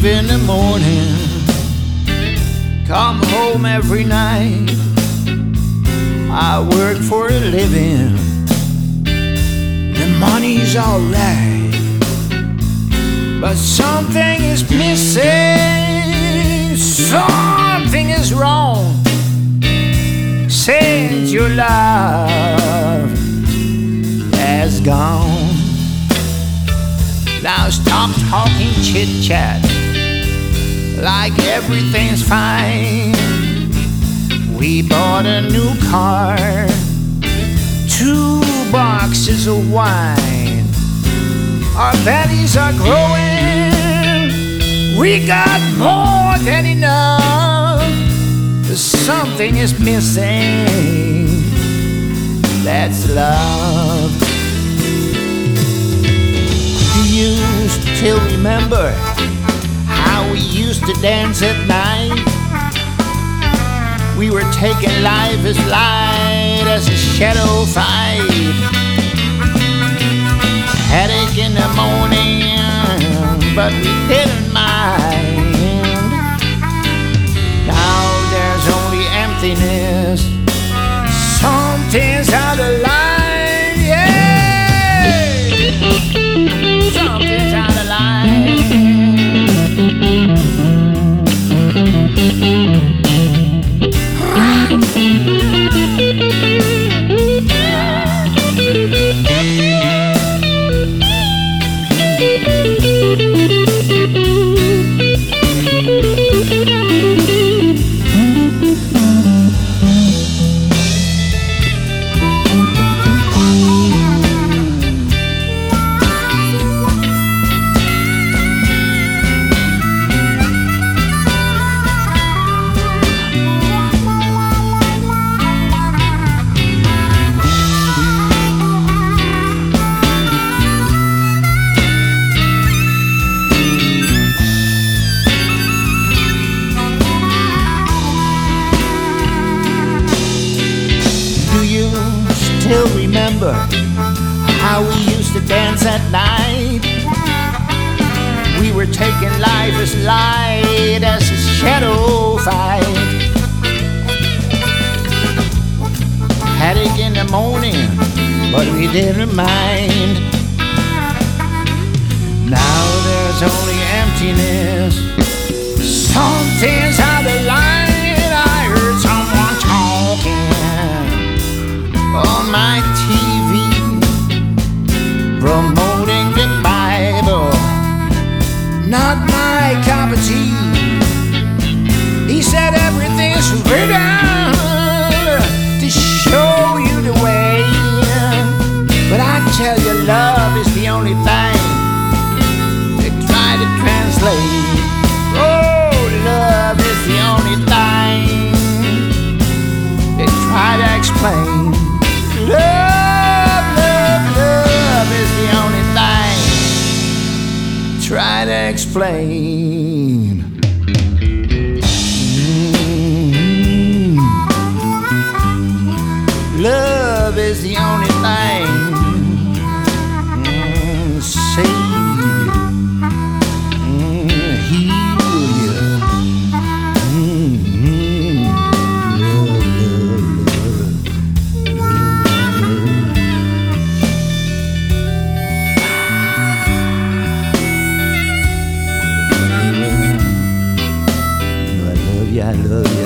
leave in the morning, come home every night. I work for a living, the money's alright, but something is missing, something is wrong since your love has gone. Now stop talking chit-chat like everything's fine. We bought a new car, 2 boxes of wine. Our bellies are growing, we got more than enough. But something is missing, that's love. Do you still remember how we used to dance at night? We were taking life as light as a shadow fight. Headache in the morning, but we didn't mind. Now there's only emptiness, something's out of line, yeah. Something's out of line. Still remember how we used to dance at night? We were taking life as light as a shadow fight. Headache in the morning, but we didn't mind. Now there's only emptiness, something's out of line. I heard someone talking on my TV, promoting the Bible, not my cup of tea. He said everything's written to show you the way, but I tell you love is the only thing they try to translate. Oh, love is the only thing they try to explain. Love, love, love is the only thing try to explain. Love is the only thing save you, heal you. I love you.